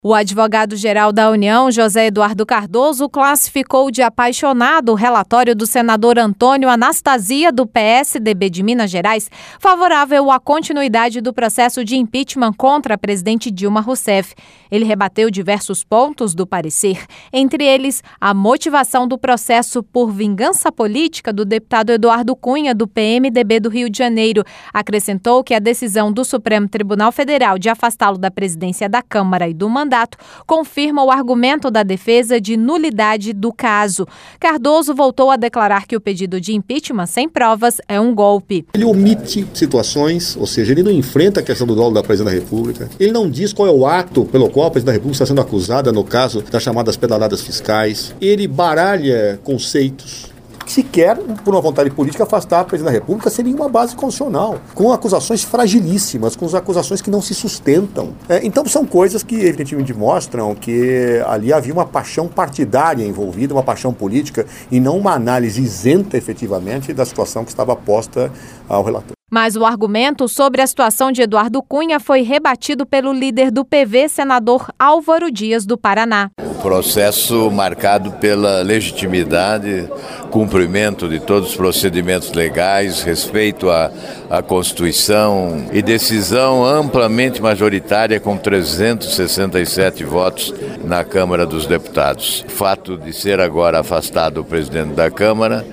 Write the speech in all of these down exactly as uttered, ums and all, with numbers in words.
O advogado-geral da União, José Eduardo Cardoso, classificou de apaixonado o relatório do senador Antônio Anastasia, do P S D B de Minas Gerais, favorável à continuidade do processo de impeachment contra a presidente Dilma Rousseff. Ele rebateu diversos pontos do parecer, entre eles a motivação do processo por vingança política do deputado Eduardo Cunha, do P M D B do Rio de Janeiro. Acrescentou que a decisão do Supremo Tribunal Federal de afastá-lo da presidência da Câmara e do mandato confirma o argumento da defesa de nulidade do caso. Cardoso voltou a declarar que o pedido de impeachment sem provas é um golpe. Ele omite situações, ou seja, ele não enfrenta a questão do dolo da presidente da República, ele não diz qual é o ato pelo qual a presidente da República está sendo acusada no caso das chamadas pedaladas fiscais, ele baralha conceitos. Se quer, por uma vontade política, afastar a presidente da República sem nenhuma base constitucional, com acusações fragilíssimas, com acusações que não se sustentam. É, então são coisas que evidentemente mostram que ali havia uma paixão partidária envolvida, uma paixão política, e não uma análise isenta efetivamente da situação que estava posta ao relator. Mas o argumento sobre a situação de Eduardo Cunha foi rebatido pelo líder do P V, senador Álvaro Dias, do Paraná. O processo marcado pela legitimidade, cumprimento de todos os procedimentos legais, respeito à, à Constituição e decisão amplamente majoritária com trezentos e sessenta e sete votos na Câmara dos Deputados. O fato de ser agora afastado o presidente da Câmara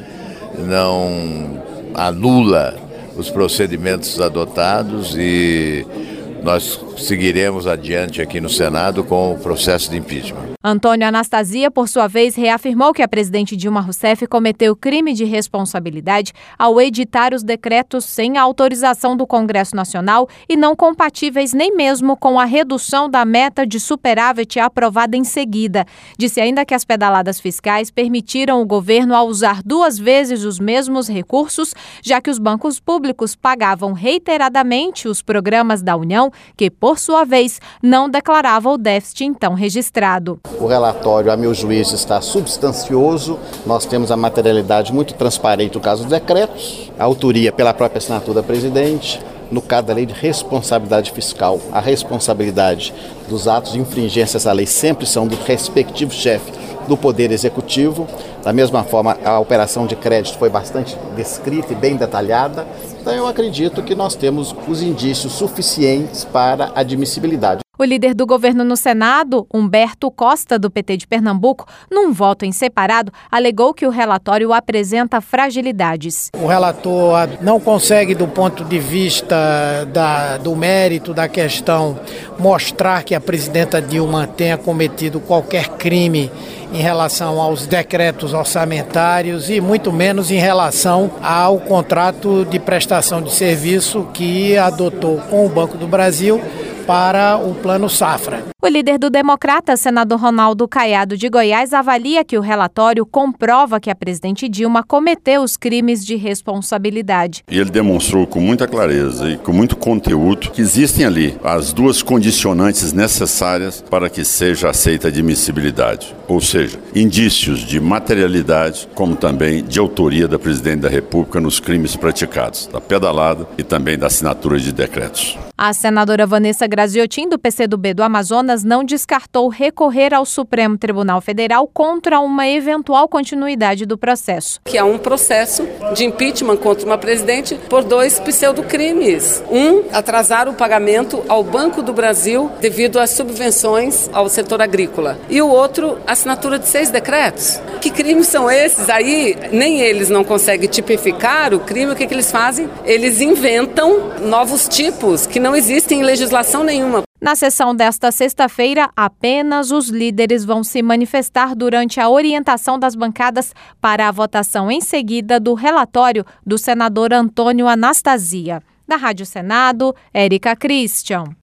não anula os procedimentos adotados e nós seguiremos adiante aqui no Senado com o processo de impeachment. Antônio Anastasia, por sua vez, reafirmou que a presidente Dilma Rousseff cometeu crime de responsabilidade ao editar os decretos sem a autorização do Congresso Nacional e não compatíveis nem mesmo com a redução da meta de superávit aprovada em seguida. Disse ainda que as pedaladas fiscais permitiram o governo a usar duas vezes os mesmos recursos, já que os bancos públicos pagavam reiteradamente os programas da União, que, por sua vez, não declarava o déficit então registrado. O relatório, a meu juízo, está substancioso. Nós temos a materialidade muito transparente no caso dos decretos, a autoria pela própria assinatura da presidente. No caso da lei de responsabilidade fiscal, a responsabilidade dos atos de infringências à lei sempre são do respectivo chefe do Poder Executivo. Da mesma forma, a operação de crédito foi bastante descrita e bem detalhada. Então, eu acredito que nós temos os indícios suficientes para admissibilidade. O líder do governo no Senado, Humberto Costa, do P T de Pernambuco, num voto em separado, alegou que o relatório apresenta fragilidades. O relator não consegue, do ponto de vista da, do mérito da questão, mostrar que a presidenta Dilma tenha cometido qualquer crime em relação aos decretos orçamentários e muito menos em relação ao contrato de prestação de serviço que adotou com o Banco do Brasil para o Plano Safra. O líder do Democrata, senador Ronaldo Caiado de Goiás, avalia que o relatório comprova que a presidente Dilma cometeu os crimes de responsabilidade. E ele demonstrou com muita clareza e com muito conteúdo que existem ali as duas condicionantes necessárias para que seja aceita a admissibilidade. Ou seja, indícios de materialidade, como também de autoria da presidente da República nos crimes praticados, da pedalada e também da assinatura de decretos. A senadora Vanessa Graziotin, do P C do B do Amazonas, não descartou recorrer ao Supremo Tribunal Federal contra uma eventual continuidade do processo. Que há um processo de impeachment contra uma presidente por dois pseudocrimes. Um, atrasar o pagamento ao Banco do Brasil devido às subvenções ao setor agrícola. E o outro, assinatura de seis decretos. Que crimes são esses? Aí nem eles não conseguem tipificar o crime. O que, que eles fazem? Eles inventam novos tipos que não existem em legislação nenhuma. Na sessão desta sexta-feira, apenas os líderes vão se manifestar durante a orientação das bancadas para a votação em seguida do relatório do senador Antônio Anastasia. Da Rádio Senado, Érica Christian.